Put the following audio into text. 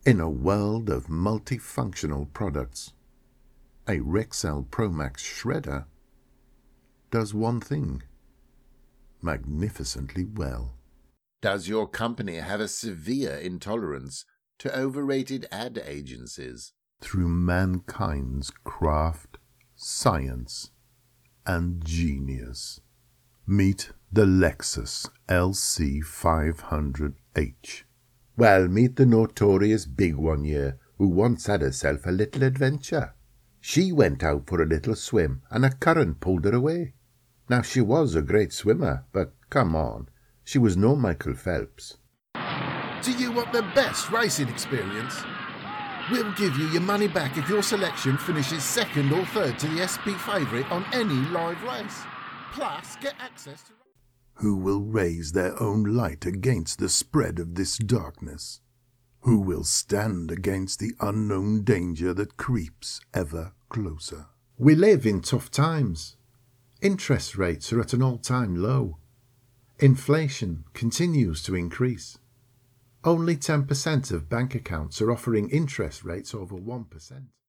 In a world of multifunctional products, a Rexel Promax shredder does one thing magnificently well. Does your company have a severe intolerance to overrated ad agencies? Through mankind's craft, science, and genius, meet the Lexus LC500H. Well, meet the notorious Big One here, who once had herself a little adventure. She went out for a little swim, and a current pulled her away. Now, she was a great swimmer, but come on, she was no Michael Phelps. Do you want the best racing experience? We'll give you your money back if your selection finishes second or third to the SP favourite on any live race. Plus, get access to... Who will raise their own light against the spread of this darkness? Who will stand against the unknown danger that creeps ever closer? We live in tough times. Interest rates are at an all-time low. Inflation continues to increase. Only 10% of bank accounts are offering interest rates over 1%.